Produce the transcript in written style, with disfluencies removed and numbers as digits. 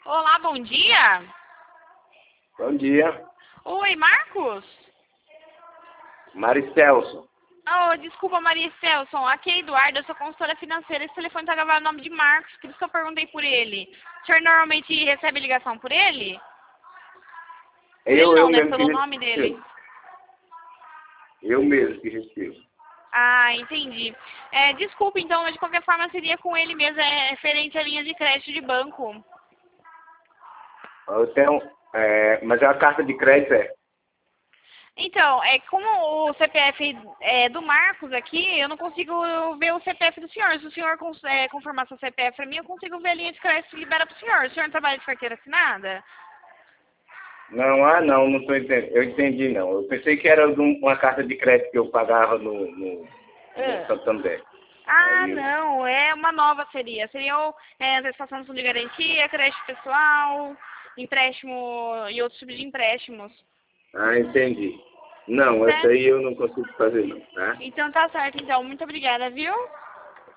Olá, bom dia. Bom dia, Oi, Marcos? Maricelso. Oh, desculpa, Maria Celson. Aqui é Eduardo, eu sou consultora financeira. Esse telefone tá gravado no nome de Marcos, por isso que eu perguntei por ele. O senhor normalmente recebe ligação por ele? Por ele Eu não, né? mesmo que Pelo nome dele. recebo. Eu mesmo que recebo. Ah, entendi. Desculpa, então, mas de qualquer forma seria com ele mesmo, é referente à linha de crédito de banco. Eu tenho, mas é a carta de crédito, é? Então, como o CPF é do Marcos aqui, eu não consigo ver o CPF do senhor. Se o senhor confirmar seu CPF para mim, eu consigo ver a linha de crédito que libera para o senhor. O senhor não trabalha de carteira assinada? Não, não estou entendendo. Eu entendi, não. Eu pensei que era de uma carta de crédito que eu pagava no Ah, Santander. Ah, Aí eu... não, é uma nova seria. Seria antecipação do fundo de garantia, crédito pessoal, empréstimo e outros tipos de empréstimos. Ah, entendi. Não, essa Certo? aí eu não consigo fazer, não, tá? Então tá certo, então. Muito obrigada, viu?